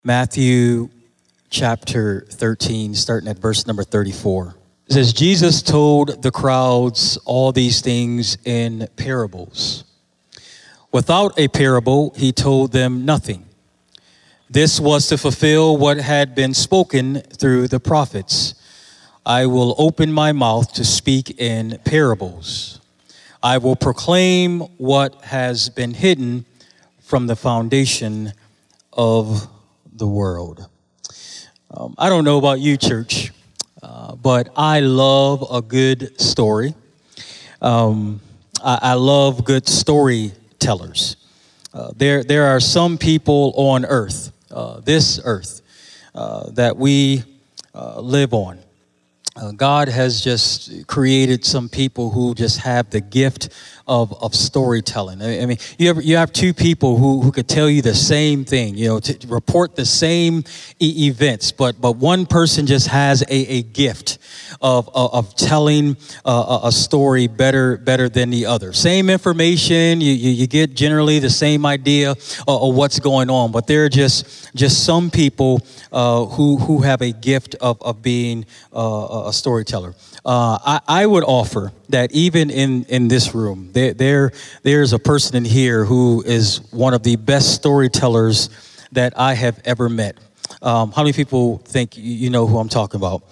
Matthew chapter 13, starting at verse number 34. It says, Jesus told the crowds all these things in parables. Without a parable, he told them nothing. This was to fulfill what had been spoken through the prophets. I will open my mouth to speak in parables. I will proclaim what has been hidden from the foundation of the world. I don't know about you, church, but I love a good story. I love good storytellers. There are some people on earth, this earth, that we live on. God has just created some people who just have the gift of storytelling. I mean, you have two people who could tell you the same thing, to report the same events, but one person just has a gift of telling a story better than the other. Same information, you get generally the same idea of what's going on, but there are just some people who have a gift of being a storyteller. I would offer that even in this room, there's a person in here who is one of the best storytellers that I have ever met. How many people think you know who I'm talking about?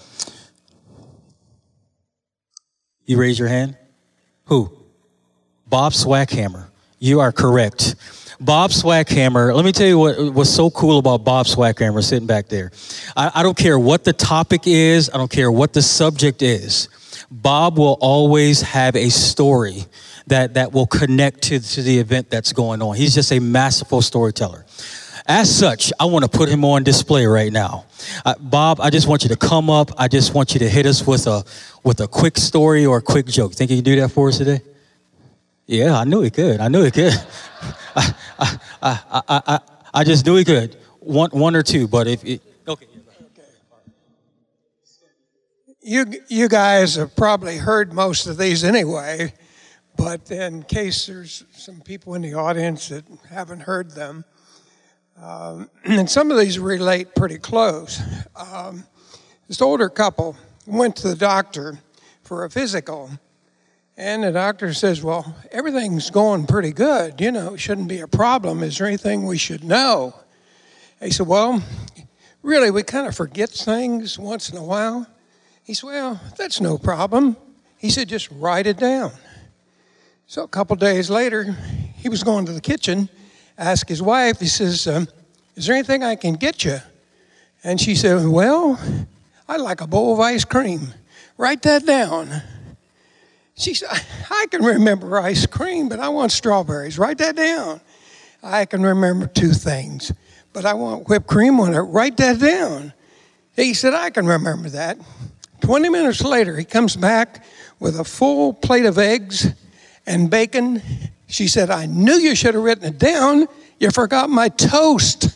You raise your hand? Who? Bob Swackhammer. You are correct. Bob Swackhammer, let me tell you what was so cool about Bob Swackhammer sitting back there. I don't care what the topic is. I don't care what the subject is. Bob will always have a story that will connect to the event that's going on. He's just a masterful storyteller. As such, I want to put him on display right now. Bob, I just want you to come up. I just want you to hit us with a quick story or a quick joke. Think you can do that for us today? Yeah, I knew he could. I just knew he could. One or two, but okay. You guys have probably heard most of these anyway, but in case there's some people in the audience that haven't heard them, and some of these relate pretty close. This older couple went to the doctor for a physical, and the doctor says, well, everything's going pretty good. It shouldn't be a problem. Is there anything we should know? He said, well, really, we kind of forget things once in a while. He said, well, that's no problem. He said, just write it down. So a couple days later, he was going to the kitchen, asked his wife, he says, is there anything I can get you? And she said, well, I'd like a bowl of ice cream. Write that down. She said, I can remember ice cream, but I want strawberries. Write that down. I can remember two things, but I want whipped cream on it. Write that down. He said, I can remember that. 20 minutes later, he comes back with a full plate of eggs and bacon. She said, I knew you should have written it down. You forgot my toast.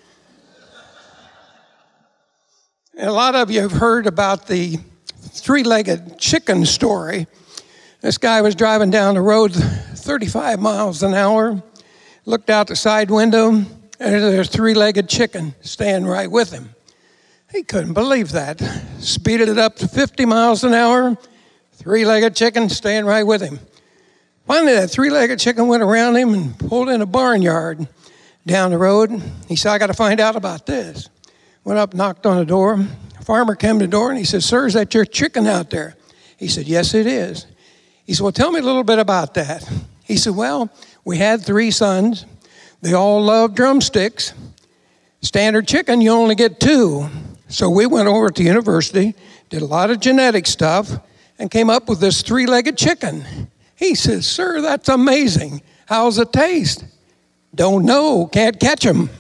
And a lot of you have heard about the three-legged chicken story. This guy was driving down the road 35 miles an hour, looked out the side window, and there's a three-legged chicken staying right with him. He couldn't believe that. Speeded it up to 50 miles an hour, three-legged chicken staying right with him. Finally, that three-legged chicken went around him and pulled in a barnyard down the road. He said, I got to find out about this. Went up, knocked on the door. A farmer came to the door, and he said, sir, is that your chicken out there? He said, yes, it is. He said, well, tell me a little bit about that. He said, well, we had 3 sons. They all loved drumsticks. Standard chicken, you only get 2. So we went over to university, did a lot of genetic stuff, and came up with this three-legged chicken. He says, sir, that's amazing. How's it taste? Don't know, can't catch him.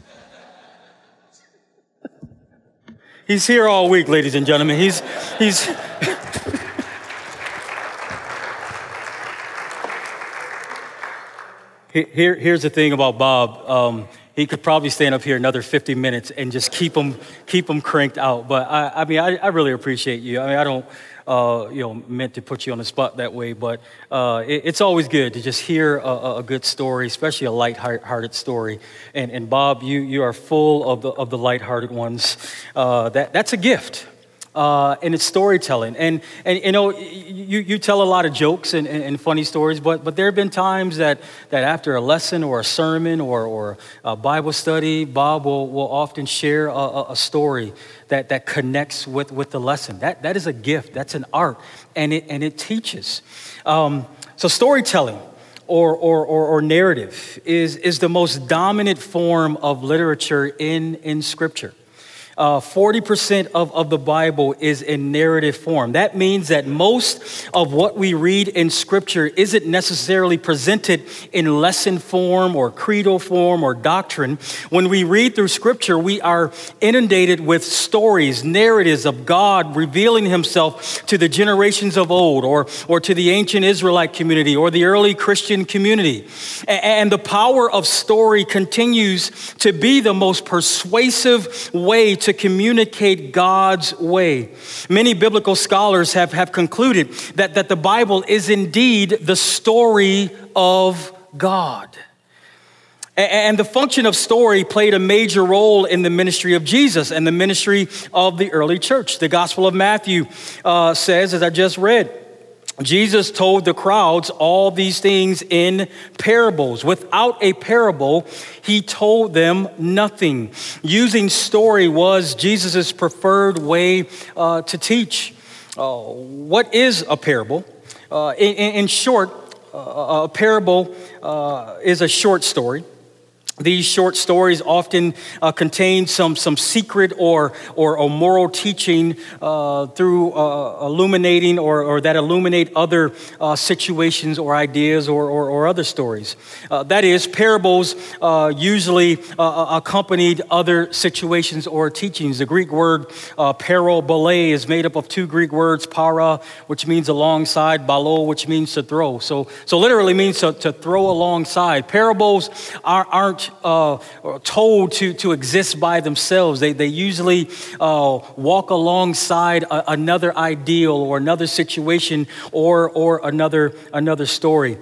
He's here all week, ladies and gentlemen. He's Here's the thing about Bob. He could probably stand up here another 50 minutes and just keep them cranked out. But I really appreciate you. I mean, I don't meant to put you on the spot that way, but it's always good to just hear a good story, especially a light-hearted story. And Bob, you are full of the light-hearted ones. That's a gift. And it's storytelling. And you tell a lot of jokes and funny stories, but there have been times that after a lesson or a sermon or a Bible study, Bob will often share a story that connects with the lesson. That is a gift. That's an art, and it teaches. So storytelling or narrative is the most dominant form of literature in Scripture. 40% of the Bible is in narrative form. That means that most of what we read in Scripture isn't necessarily presented in lesson form or creedal form or doctrine. When we read through Scripture, we are inundated with stories, narratives of God revealing himself to the generations of old or to the ancient Israelite community or the early Christian community. And the power of story continues to be the most persuasive way to communicate God's way. Many biblical scholars have concluded that the Bible is indeed the story of God. And the function of story played a major role in the ministry of Jesus and the ministry of the early church. The Gospel of Matthew says, as I just read, Jesus told the crowds all these things in parables. Without a parable, he told them nothing. Using story was Jesus' preferred way to teach. What is a parable? In short, a parable is a short story. These short stories often contain some secret or moral teaching through illuminating or that illuminate other situations or ideas or other stories. That is, parables usually accompanied other situations or teachings. The Greek word parabole is made up of two Greek words, para, which means alongside, balo, which means to throw. So literally means to throw alongside. Parables aren't told to exist by themselves. They usually walk alongside another ideal or another situation or another story.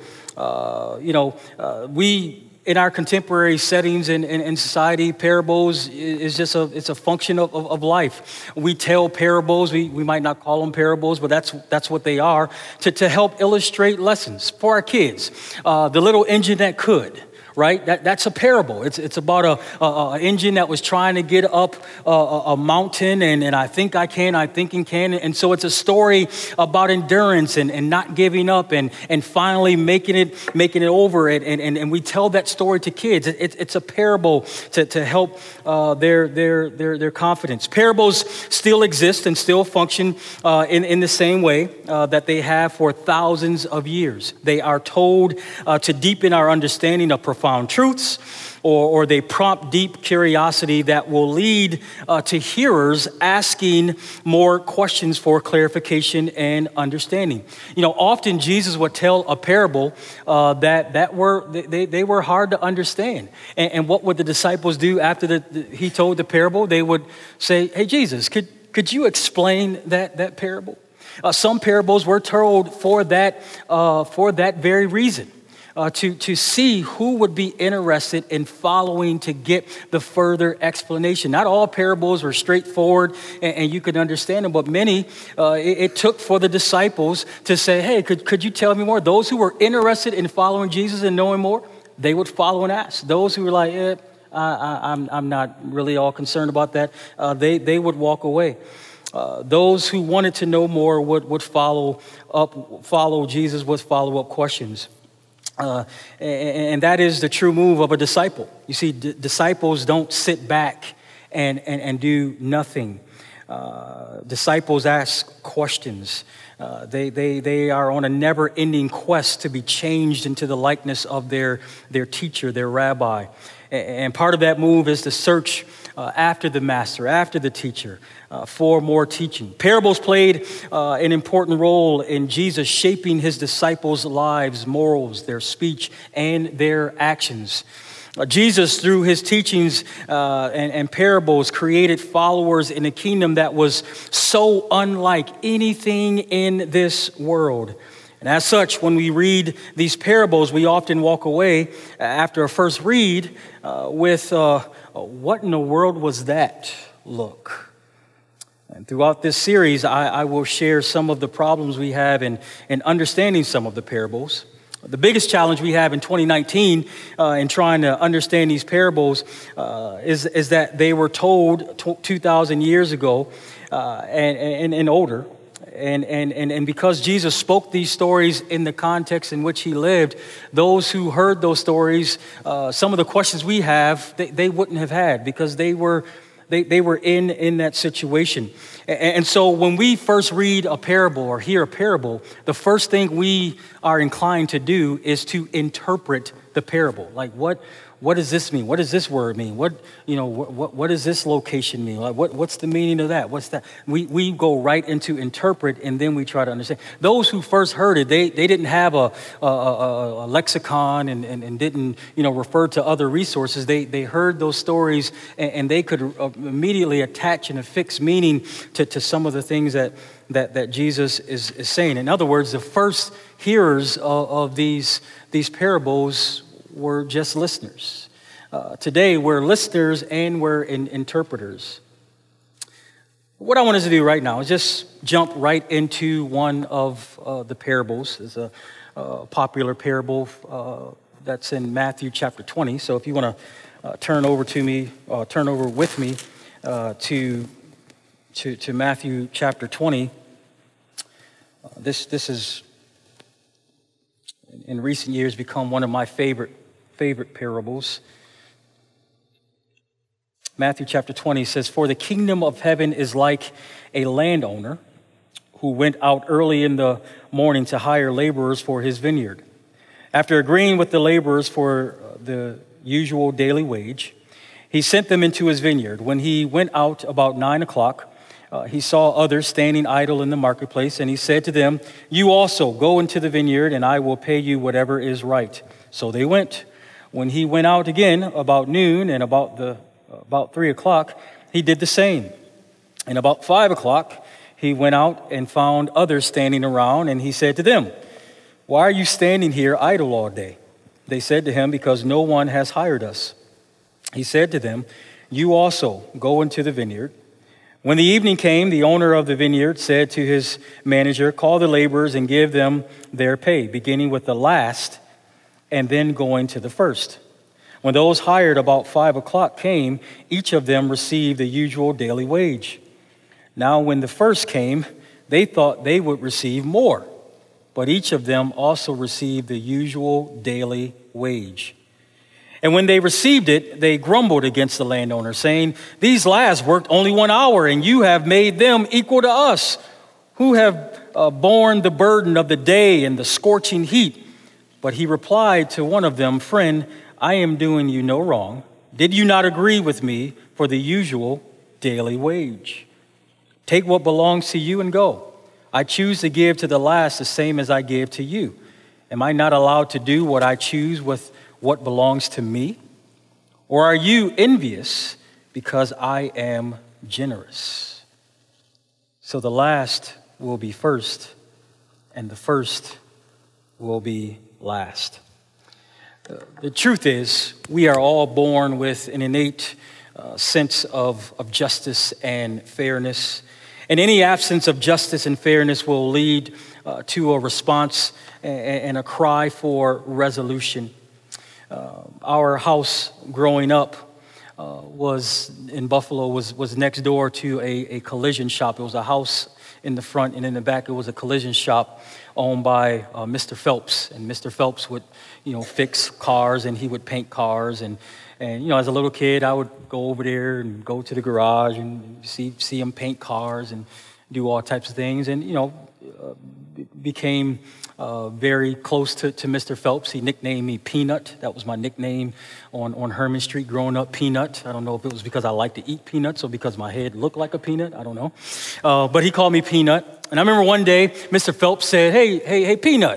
We in our contemporary settings in society, parables is just it's a function of life. We tell parables. We might not call them parables, but that's what they are to help illustrate lessons for our kids. The little engine that could. Right? That's a parable. It's about an engine that was trying to get up a mountain, and I think I can. And so it's a story about endurance and not giving up and finally making it over. And we tell that story to kids. It's a parable to help their confidence. Parables still exist and still function in the same way that they have for thousands of years. They are told to deepen our understanding of profound truths, or they prompt deep curiosity that will lead to hearers asking more questions for clarification and understanding. Often Jesus would tell a parable that were hard to understand. And what would the disciples do after he told the parable? They would say, "Hey, Jesus, could you explain that parable?" Some parables were told for that very reason. To see who would be interested in following to get the further explanation. Not all parables were straightforward and you could understand them, but many it took for the disciples to say, "Hey, could you tell me more?" Those who were interested in following Jesus and knowing more, they would follow and ask. Those who were like, I'm not really all concerned about that, they would walk away. Those who wanted to know more would follow Jesus with follow-up questions. And that is the true move of a disciple. You see, disciples don't sit back and do nothing. Disciples ask questions. They are on a never-ending quest to be changed into the likeness of their teacher, their rabbi. And part of that move is to search after the master, after the teacher, for more teaching. Parables played an important role in Jesus shaping his disciples' lives, morals, their speech, and their actions. Jesus, through his teachings and parables, created followers in a kingdom that was so unlike anything in this world. And as such, when we read these parables, we often walk away after a first read with, what in the world was that look? And throughout this series, I will share some of the problems we have in understanding some of the parables. The biggest challenge we have in 2019 in trying to understand these parables is that they were told 2,000 years ago and older. And because Jesus spoke these stories in the context in which he lived, those who heard those stories, some of the questions we have, they wouldn't have had because they were in that situation. And so when we first read a parable or hear a parable, the first thing we are inclined to do is to interpret the parable. Like, what does this mean? What does this word mean? What does this location mean? Like, what's the meaning of that? What's that? We go right into interpret, and then we try to understand. Those who first heard it, they didn't have a lexicon and didn't refer to other resources. They heard those stories, and they could immediately attach and affix meaning to some of the things that Jesus is saying. In other words, the first hearers of these parables were just listeners. Today, we're listeners and we're interpreters. What I want us to do right now is just jump right into one of the parables. It's a popular parable that's in Matthew chapter 20. So if you want to turn over with me to Matthew chapter 20. This is in recent years become one of my favorite parables. Matthew chapter 20 says, "For the kingdom of heaven is like a landowner who went out early in the morning to hire laborers for his vineyard. After agreeing with the laborers for the usual daily wage, he sent them into his vineyard. When he went out about 9 o'clock, he saw others standing idle in the marketplace, and he said to them, 'You also go into the vineyard, and I will pay you whatever is right.' So they went. When he went out again about noon and about 3 o'clock, he did the same. And about 5 o'clock, he went out and found others standing around, and he said to them, 'Why are you standing here idle all day?' They said to him, 'Because no one has hired us.' He said to them, 'You also go into the vineyard.' When the evening came, the owner of the vineyard said to his manager, 'Call the laborers and give them their pay, beginning with the last and then going to the first.' When those hired about 5 o'clock came, each of them received the usual daily wage. Now when the first came, they thought they would receive more, but each of them also received the usual daily wage. And when they received it, they grumbled against the landowner, saying, 'These last worked only 1 hour, and you have made them equal to us, who have borne the burden of the day and the scorching heat.' But he replied to one of them, 'Friend, I am doing you no wrong. Did you not agree with me for the usual daily wage? Take what belongs to you and go. I choose to give to the last the same as I give to you. Am I not allowed to do what I choose with what belongs to me? Or are you envious because I am generous?' So the last will be first, and the first will be last." The truth is, we are all born with an innate sense of justice and fairness. And any absence of justice and fairness will lead to a response and a cry for resolution. Our house growing up was in Buffalo was next door to a collision shop. It was a house in the front, and in the back it was a collision shop owned by Mr. Phelps. And Mr. Phelps would, fix cars, and he would paint cars. And as a little kid, I would go over there and go to the garage and see him paint cars and do all types of things. And became very close to Mr. Phelps. He nicknamed me Peanut. That was my nickname on Herman Street growing up, Peanut. I don't know if it was because I like to eat peanuts or because my head looked like a peanut. I don't know. But he called me Peanut. And I remember one day, Mr. Phelps said, hey, Peanut,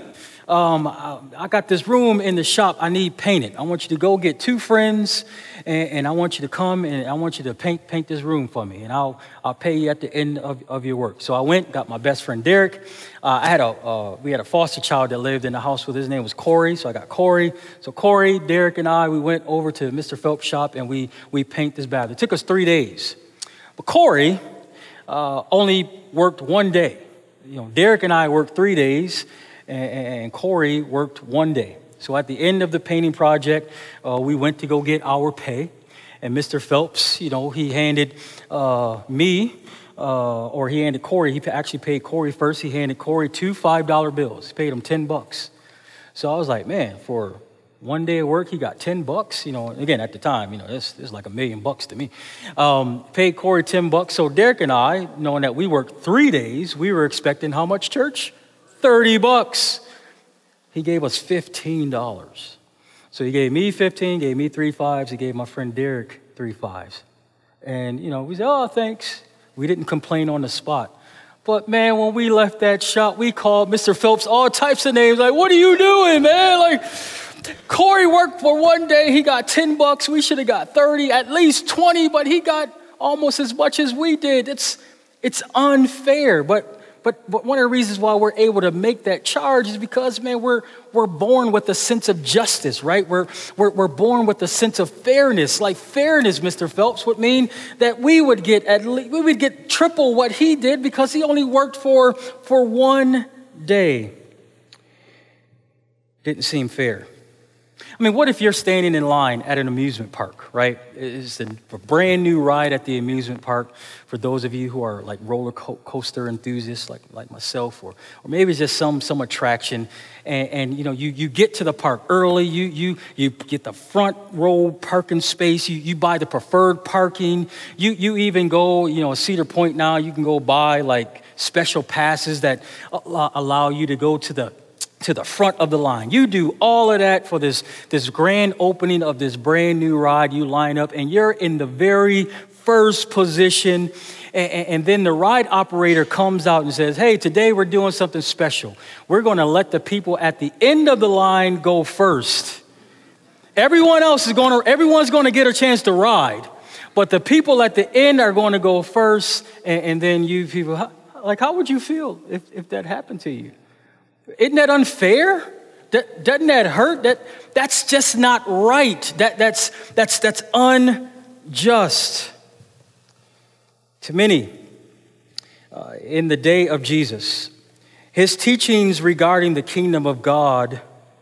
I got this room in the shop I need painted. I want you to go get 2 friends, and I want you to come, and I want you to paint this room for me, and I'll pay you at the end of your work. So I went, got my best friend Derek. We had a foster child that lived in the house with, his name was Corey, so I got Corey. So Corey, Derek, and I, we went over to Mr. Phelps' shop, and we paint this bathroom. It took us 3 days. But Corey only worked 1 day. Derek and I worked 3 days, and Corey worked 1 day. So at the end of the painting project, we went to go get our pay. And Mr. Phelps, he handed he handed Corey. He actually paid Corey first. He handed Corey 2 $5 bills. He paid him $10. So I was like, man, for 1 day of work, he got $10. Again, at the time, this is like $1 million to me. Paid Corey $10. So Derek and I, knowing that we worked 3 days, we were expecting how much, church? $30. He gave us $15. So he gave me 15, gave me 3 5s. He gave my friend Derek 3 5s. And, we said, oh, thanks. We didn't complain on the spot. But, man, when we left that shop, we called Mr. Phelps all types of names. Like, what are you doing, man? Like, Corey worked for 1 day. He got $10. We should have got 30, at least 20, but he got almost as much as we did. It's unfair. But one of the reasons why we're able to make that charge is because, man, we're born with a sense of justice, right? We're born with a sense of fairness. Like fairness, Mr. Phelps, would mean that we would get triple what he did because he only worked for 1 day. Didn't seem fair. I mean, what if you're standing in line at an amusement park, right? It's a brand new ride at the amusement park for those of you who are like roller coaster enthusiasts like myself, or maybe it's just some attraction. And you get to the park early, you get the front row parking space, you buy the preferred parking, you even go, Cedar Point now, you can go buy like special passes that allow you to go to the front of the line. You do all of that for this grand opening of this brand new ride. You line up and you're in the very first position. And then the ride operator comes out and says, hey, today we're doing something special. We're going to let the people at the end of the line go first. Everyone's going to get a chance to ride. But the people at the end are going to go first. And then you people, how would you feel if that happened to you? Isn't that unfair? Doesn't that hurt? That's just not right. That's unjust. To many, in the day of Jesus, his teachings regarding the kingdom of God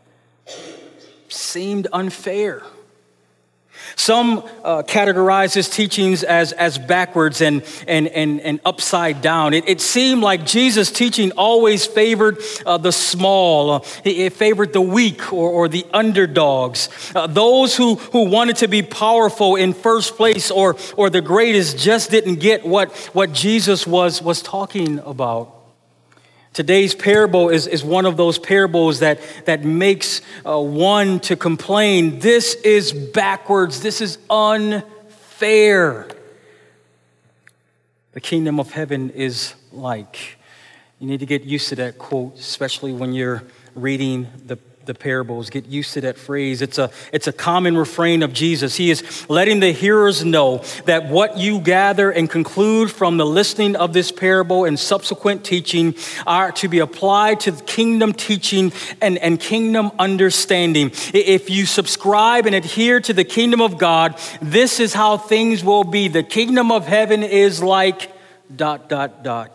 seemed unfair. Some categorize his teachings as backwards and upside down. It seemed like Jesus' teaching always favored the small. It favored the weak or the underdogs. Those who wanted to be powerful in first place or the greatest just didn't get what Jesus was talking about. Today's parable is one of those parables that makes one to complain. This is backwards. This is unfair. The kingdom of heaven is like. You need to get used to that quote, especially when you're reading the parables. Get used to that phrase. It's a common refrain of Jesus. He is letting the hearers know that what you gather and conclude from the listening of this parable and subsequent teaching are to be applied to kingdom teaching and kingdom understanding. If you subscribe and adhere to the kingdom of God, this is how things will be. The kingdom of heaven is like ... The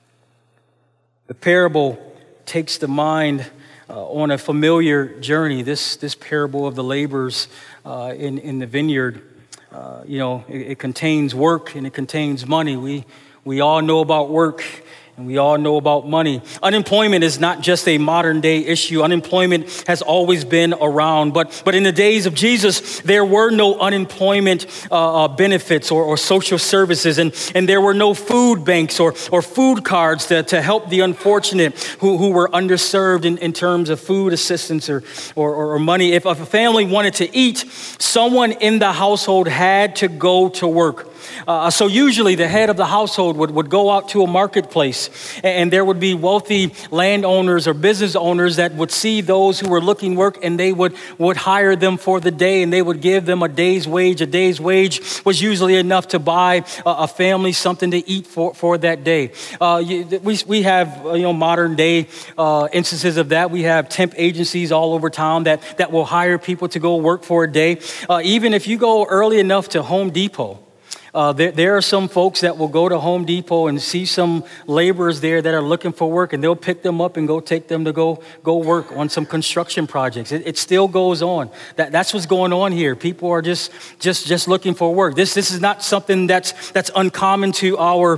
parable takes the mind on a familiar journey. This parable of the laborers in the vineyard, it contains work and it contains money. We all know about work and we all know about money. Unemployment is not just a modern day issue. Unemployment has always been around. But in the days of Jesus, there were no unemployment benefits or social services. And there were no food banks or food cards to help the unfortunate who were underserved in terms of food assistance or money. If a family wanted to eat, someone in the household had to go to work. So usually the head of the household would go out to a marketplace, and there would be wealthy landowners or business owners that would see those who were looking work, and they would hire them for the day, and they would give them a day's wage. A day's wage was usually enough to buy a family something to eat for that day. We have modern day instances of that. We have temp agencies all over town that will hire people to go work for a day. Even if you go early enough to Home Depot, there are some folks that will go to Home Depot and see some laborers there that are looking for work, and they'll pick them up and go take them to go work on some construction projects. It still goes on. That's what's going on here. People are just looking for work. This is not something that's uncommon to our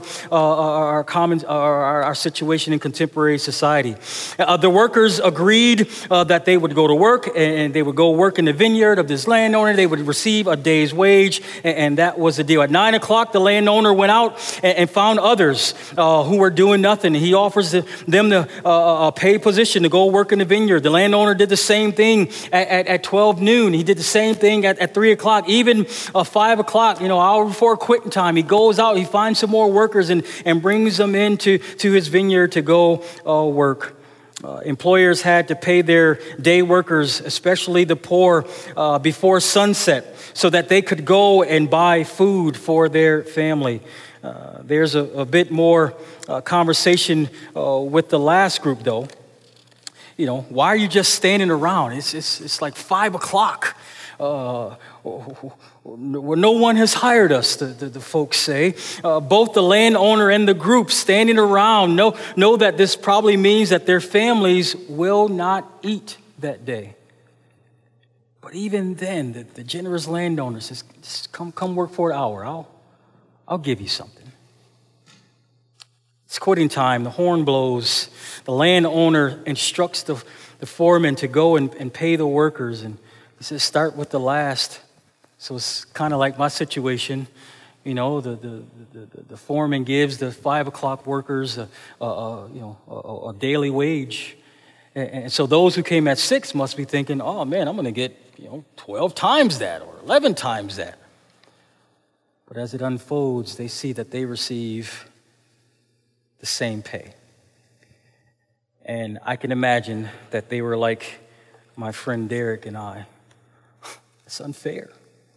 situation in contemporary society. The workers agreed that they would go to work, and they would go work in the vineyard of this landowner. They would receive a day's wage, and that was the deal. At 9 o'clock, the landowner went out and found others who were doing nothing. He offers them a paid position to go work in the vineyard. The landowner did the same thing at 12 noon. He did the same thing at 3 o'clock, even 5 o'clock, hour before quitting time. He goes out, he finds some more workers and brings them into his vineyard to go work. Employers had to pay their day workers, especially the poor, before sunset so that they could go and buy food for their family. There's a bit more conversation with the last group, though. Why are you just standing around? It's like 5 o'clock. No one has hired us, the folks say. Both the landowner and the group standing around know that this probably means that their families will not eat that day. But even then, the generous landowner says, just come work for an hour. I'll give you something. It's quitting time. The horn blows. The landowner instructs the foreman to go and pay the workers. And he says, start with the last. So it's kind of like my situation. The foreman gives the 5 o'clock workers a daily wage. And so those who came at 6 must be thinking, oh man, I'm going to get 12 times that or 11 times that. But as it unfolds, they see that they receive the same pay. And I can imagine that they were like my friend Derek and I. It's unfair.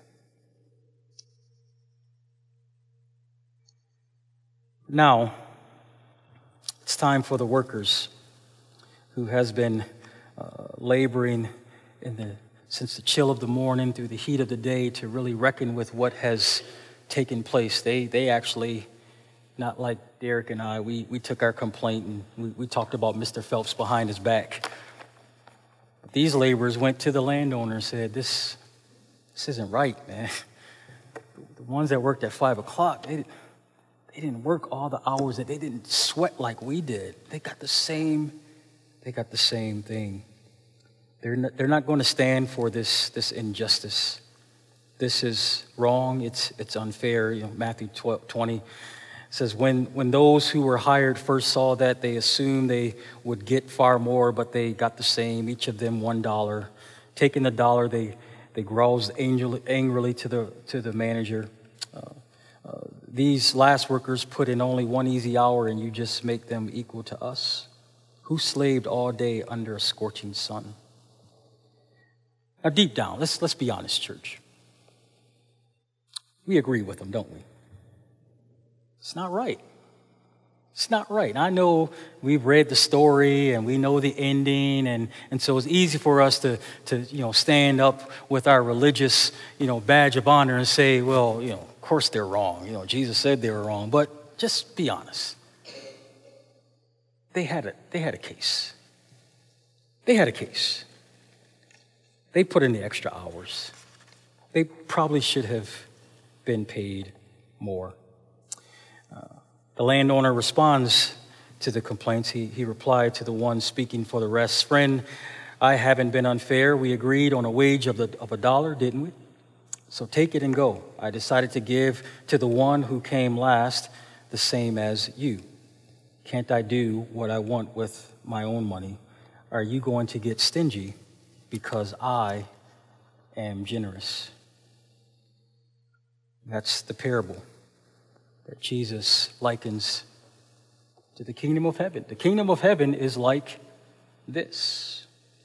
Now, it's time for the workers who has been laboring since the chill of the morning through the heat of the day to really reckon with what has taken place. They actually, not like Derek and I, we took our complaint and we talked about Mr. Phelps behind his back. But these laborers went to the landowner and said, this isn't right, man. The ones that worked at 5 o'clock, they didn't work all the hours, that they didn't sweat like we did. They got the same thing. They're not going to stand for this injustice. This is wrong. It's unfair. Matthew 20 says, when those who were hired first saw that, they assumed they would get far more, but they got the same, each of them $1. Taking the dollar, they growled angrily to the manager. These last workers put in only one easy hour, and you just make them equal to us, who slaved all day under a scorching sun. Now, deep down, let's be honest, church. We agree with them, don't we? It's not right. It's not right. I know we've read the story and we know the ending, and so it's easy for us to stand up with our religious badge of honor and say, well, of course they're wrong. Jesus said they were wrong. But just be honest. They had a case. They had a case. They put in the extra hours. They probably should have been paid more. The landowner responds to the complaints. He replied to the one speaking for the rest, friend, I haven't been unfair. We agreed on a wage of $1, didn't we? So take it and go. I decided to give to the one who came last the same as you. Can't I do what I want with my own money? Are you going to get stingy because I am generous? That's the parable that Jesus likens to the kingdom of heaven. The kingdom of heaven is like this.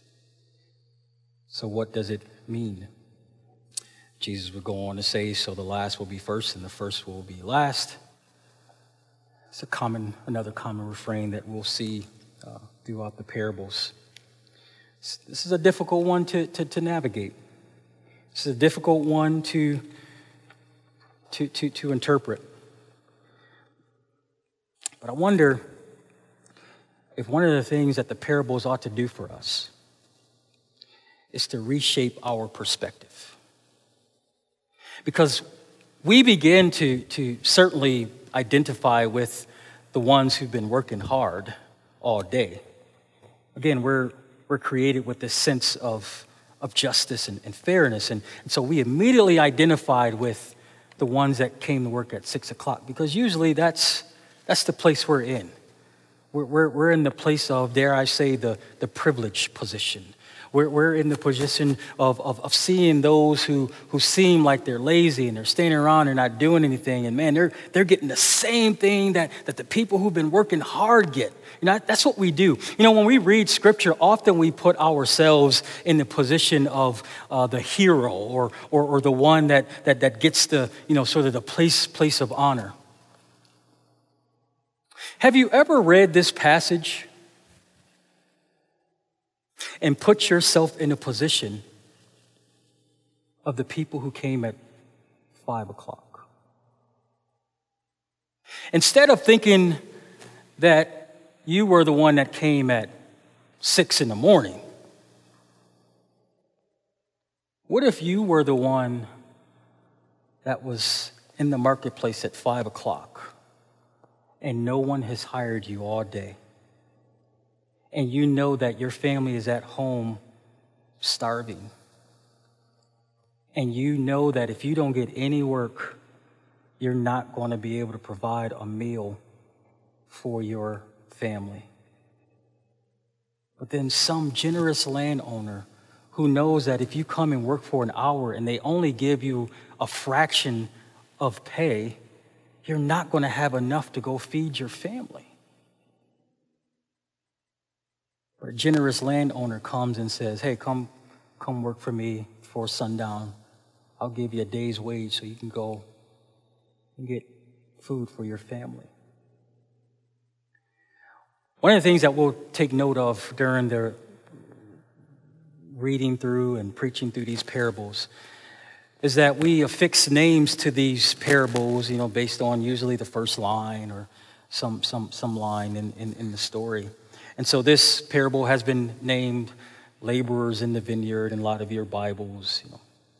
So what does it mean? Jesus would go on to say, so the last will be first and the first will be last. It's another common refrain that we'll see throughout the parables. This is a difficult one to navigate. This is a difficult one to interpret. But I wonder if one of the things that the parables ought to do for us is to reshape our perspective. Because we begin to certainly identify with the ones who've been working hard all day. Again, we're created with this sense of justice and fairness. And so we immediately identified with the ones that came to work at 6 o'clock, because usually that's the place we're in. We're in the place of, dare I say, the privileged position. We're in the position of seeing those who seem like they're lazy and they're standing around and not doing anything. And man, they're getting the same thing that the people who've been working hard get. You know, that's what we do. You know, when we read scripture, often we put ourselves in the position of the hero or the one that gets the, you know, sort of the place of honor. Have you ever read this passage and put yourself in a position of the people who came at 5 o'clock? Instead of thinking that you were the one that came at 6 in the morning, what if you were the one that was in the marketplace at 5 o'clock and no one has hired you all day? And you know that your family is at home starving. And you know that if you don't get any work, you're not going to be able to provide a meal for your family. But then some generous landowner who knows that if you come and work for an hour and they only give you a fraction of pay, you're not going to have enough to go feed your family. Or a generous landowner comes and says, hey, come work for me for sundown. I'll give you a day's wage so you can go and get food for your family. One of the things that we'll take note of during the reading through and preaching through these parables is that we affix names to these parables, you know, based on usually the first line or some line in the story. And so this parable has been named Laborers in the Vineyard in a lot of your Bibles. You know.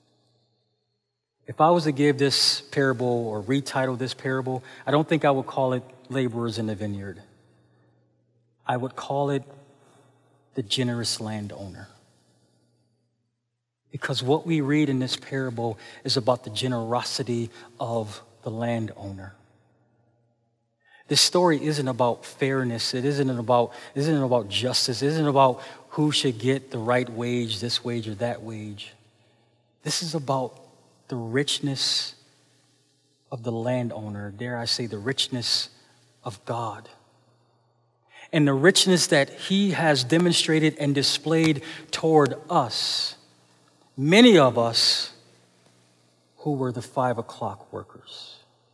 If I was to give this parable or retitle this parable, I don't think I would call it Laborers in the Vineyard. I would call it The Generous Landowner. Because what we read in this parable is about the generosity of the landowner. This story isn't about fairness. It isn't about justice. It isn't about who should get the right wage, this wage or that wage. This is about the richness of the landowner, dare I say the richness of God. And the richness that he has demonstrated and displayed toward us, many of us who were the 5 o'clock workers.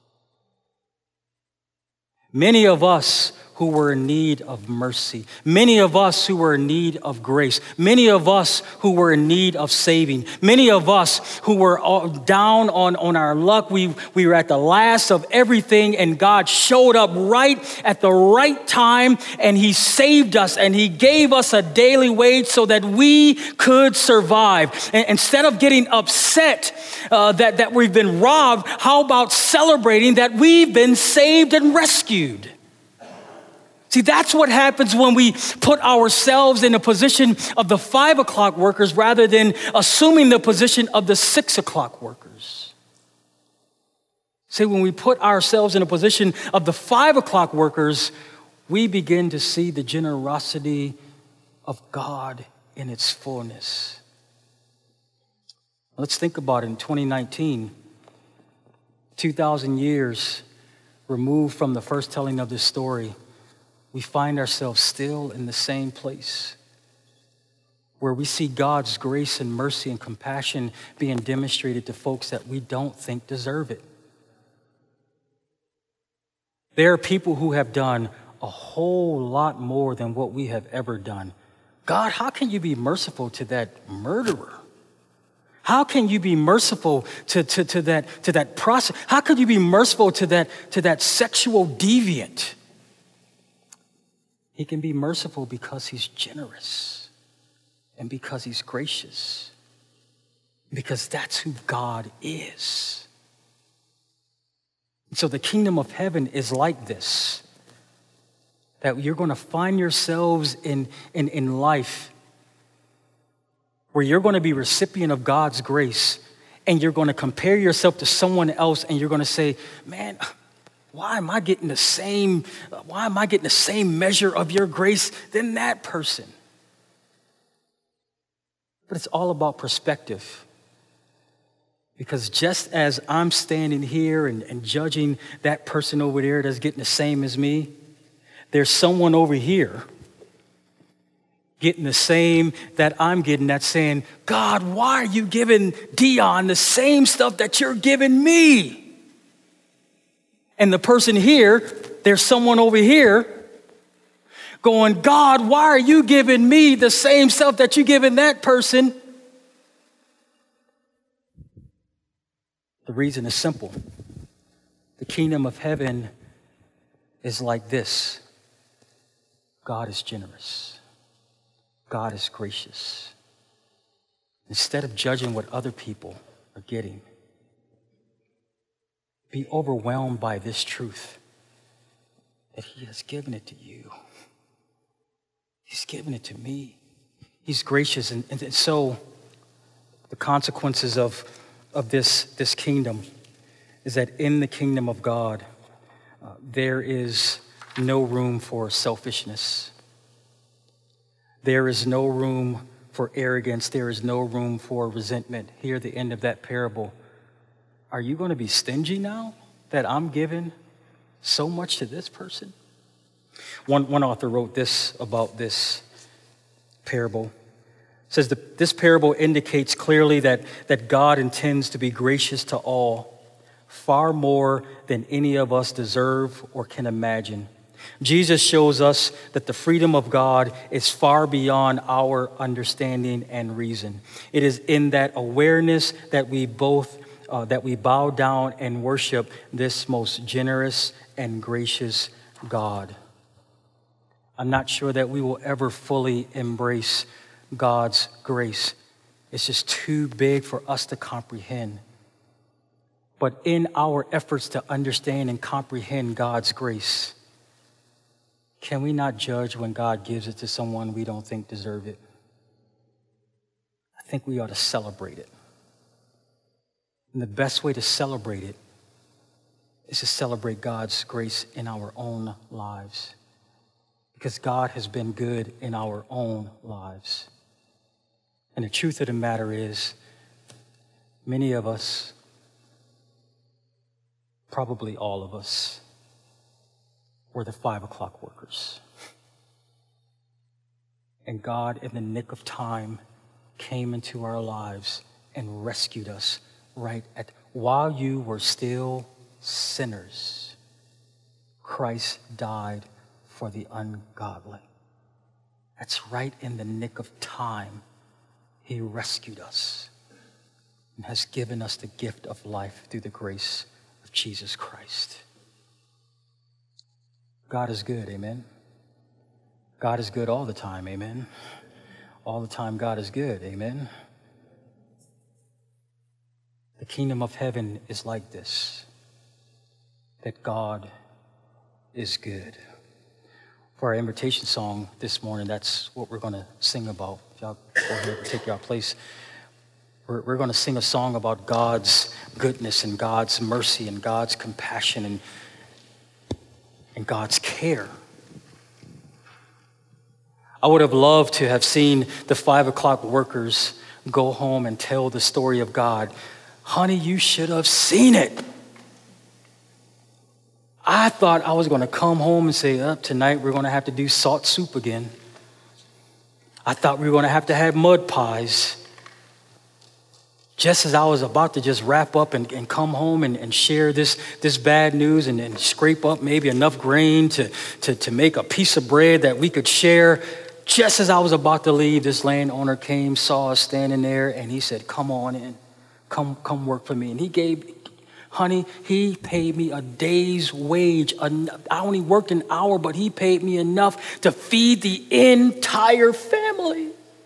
Many of us who were in need of mercy. Many of us who were in need of grace. Many of us who were in need of saving. Many of us who were down on our luck. We were at the last of everything, and God showed up right at the right time, and he saved us, and he gave us a daily wage so that we could survive. And instead of getting upset that we've been robbed, how about celebrating that we've been saved and rescued? See, that's what happens when we put ourselves in a position of the 5 o'clock workers rather than assuming the position of the 6 o'clock workers. See, when we put ourselves in a position of the 5 o'clock workers, we begin to see the generosity of God in its fullness. Let's think about it. In 2019, 2,000 years removed from the first telling of this story, we find ourselves still in the same place where we see God's grace and mercy and compassion being demonstrated to folks that we don't think deserve it. There are people who have done a whole lot more than what we have ever done. God, how can you be merciful to that murderer? How can you be merciful to that process? How could you be merciful to that sexual deviant? He can be merciful because he's generous and because he's gracious, because that's who God is. So the kingdom of heaven is like this, that you're going to find yourselves in life where you're going to be recipient of God's grace, and you're going to compare yourself to someone else, and you're going to say, man, why am I getting the same measure of your grace than that person? But it's all about perspective. Because just as I'm standing here and judging that person over there that's getting the same as me, there's someone over here getting the same that I'm getting, that's saying, God, why are you giving Dion the same stuff that you're giving me? And the person here, there's someone over here going, God, why are you giving me the same stuff that you're giving that person? The reason is simple. The kingdom of heaven is like this. God is generous. God is gracious. Instead of judging what other people are getting, be overwhelmed by this truth that he has given it to you. He's given it to me. He's gracious. And so the consequences of this kingdom is that in the kingdom of God, there is no room for selfishness. There is no room for arrogance. There is no room for resentment. Here at the end of that parable, are you going to be stingy now that I'm giving so much to this person? One author wrote this about this parable. It says that this parable indicates clearly that God intends to be gracious to all, far more than any of us deserve or can imagine. Jesus shows us that the freedom of God is far beyond our understanding and reason. It is in that awareness that we bow down and worship this most generous and gracious God. I'm not sure that we will ever fully embrace God's grace. It's just too big for us to comprehend. But in our efforts to understand and comprehend God's grace, can we not judge when God gives it to someone we don't think deserve it? I think we ought to celebrate it. And the best way to celebrate it is to celebrate God's grace in our own lives. Because God has been good in our own lives. And the truth of the matter is, many of us, probably all of us, were the 5 o'clock workers. And God, in the nick of time, came into our lives and rescued us while you were still sinners. Christ died for the ungodly. That's right in the nick of time. He rescued us and has given us the gift of life through the grace of Jesus Christ. God is good, amen. God is good all the time, amen. All the time God is good, amen. The kingdom of heaven is like this, that God is good. For our invitation song this morning, that's what we're going to sing about. If y'all go ahead and take your place. We're going to sing a song about God's goodness and God's mercy and God's compassion and God's care. I would have loved to have seen the 5 o'clock workers go home and tell the story of God. Honey, you should have seen it. I thought I was going to come home and say, tonight we're going to have to do salt soup again. I thought we were going to have mud pies. Just as I was about to just wrap up and come home and share this bad news and scrape up maybe enough grain to make a piece of bread that we could share, just as I was about to leave, this landowner came, saw us standing there, and he said, come on in, come work for me. And he paid me a day's wage. I only worked an hour, but he paid me enough to feed the entire family.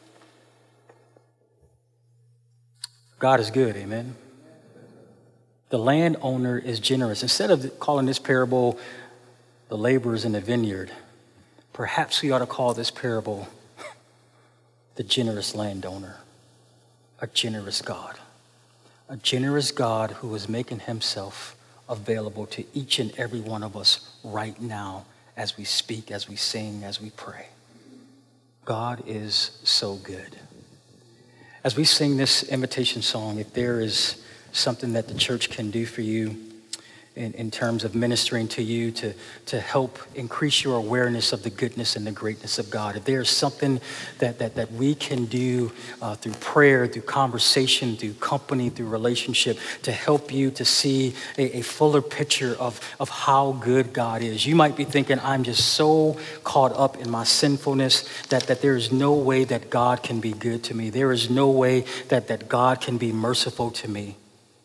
God is good, amen. The landowner is generous. Instead of calling this parable the laborers in the vineyard, perhaps we ought to call this parable the generous landowner, a generous God. A generous God who is making himself available to each and every one of us right now as we speak, as we sing, as we pray. God is so good. As we sing this invitation song, if there is something that the church can do for you in terms of ministering to you to help increase your awareness of the goodness and the greatness of God, if there is something that we can do through prayer, through conversation, through company, through relationship, to help you to see a fuller picture of how good God is. You might be thinking, I'm just so caught up in my sinfulness that there is no way that God can be good to me. There is no way that God can be merciful to me.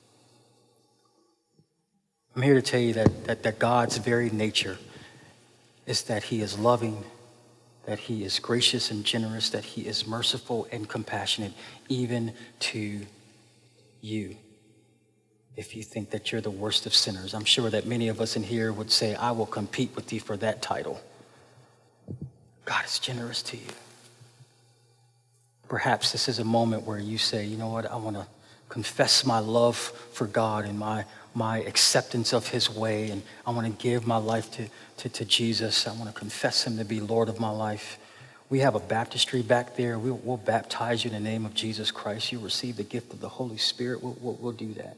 I'm here to tell you that God's very nature is that he is loving, that he is gracious and generous, that he is merciful and compassionate, even to you. If you think that you're the worst of sinners, I'm sure that many of us in here would say, I will compete with you for that title. God is generous to you. Perhaps this is a moment where you say, you know what, I want to confess my love for God and my acceptance of his way, and I want to give my life to Jesus. I want to confess him to be Lord of my life. We have a baptistry back there. We'll baptize you in the name of Jesus Christ. You'll receive the gift of the Holy Spirit. We'll do that.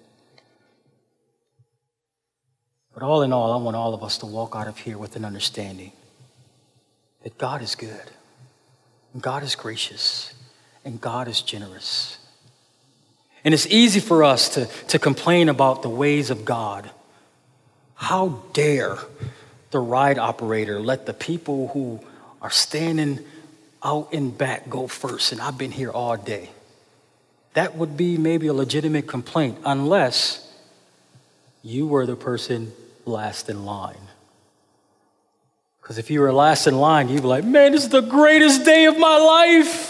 But all in all, I want all of us to walk out of here with an understanding that God is good, and God is gracious, and God is generous. And it's easy for us to complain about the ways of God. How dare the ride operator let the people who are standing out in back go first, and I've been here all day. That would be maybe a legitimate complaint unless you were the person last in line. Because if you were last in line, you'd be like, man, this is the greatest day of my life.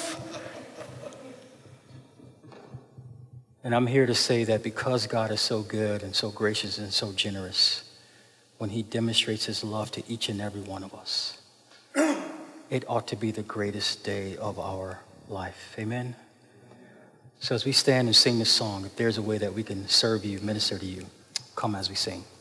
And I'm here to say that because God is so good and so gracious and so generous, when he demonstrates his love to each and every one of us, it ought to be the greatest day of our life. Amen? So as we stand and sing this song, if there's a way that we can serve you, minister to you, come as we sing.